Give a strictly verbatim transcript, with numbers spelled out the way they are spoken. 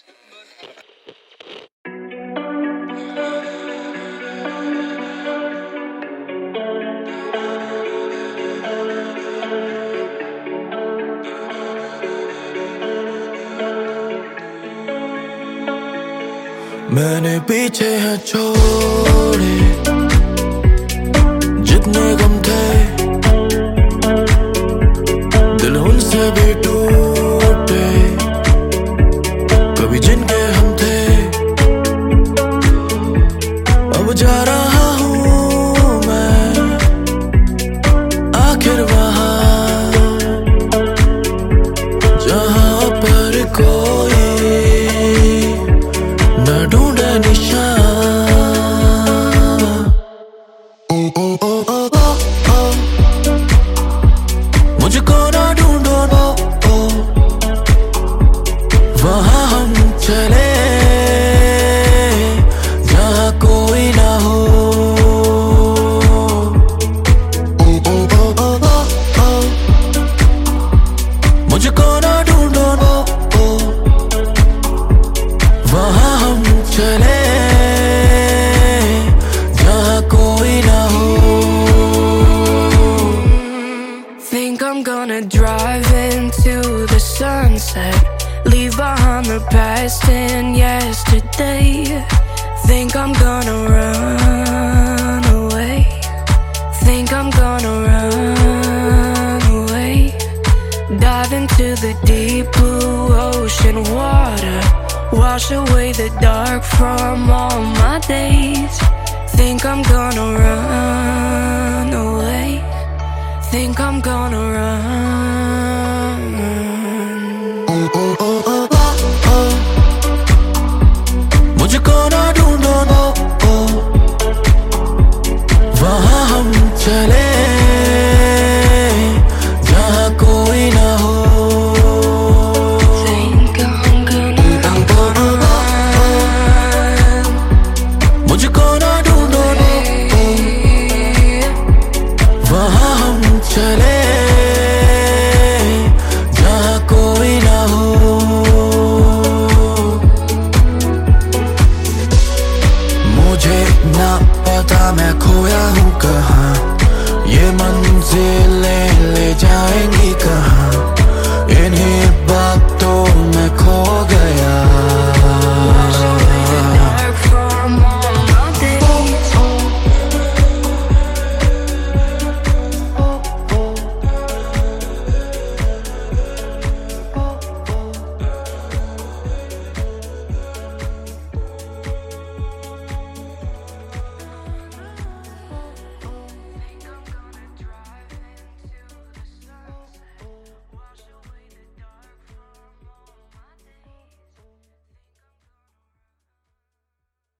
मैंने पीछे है छोड़े जितने गम थे, दिल उनसे भी टूटे कभी जिनके हम थे। अब जा रहा हूँ मैं आखिर वहाँ जहाँ पर कोई न ढूंढे निशान। ओ ओ ओ ओ ओ ओ मुझको ना ढूंढो ओ ओ वहाँ हम चले जहाँ कोई ना हो। ओ ओ ओ ओ ओ ओ मुझको ना ढूंढो ओ ओ वहाँ हम चले जहाँ कोई ना हो। Think I'm gonna drive into the sunset, leave behind the past and yesterday. Think I'm gonna run away, think I'm gonna run away. Dive into the deep blue ocean water, wash away the dark from all my days. Think I'm gonna run away, think I'm gonna run. ओ ओ ओ ओ ओ ओ मुझको ना ढूंढो ओ ओ वहाँ हम चले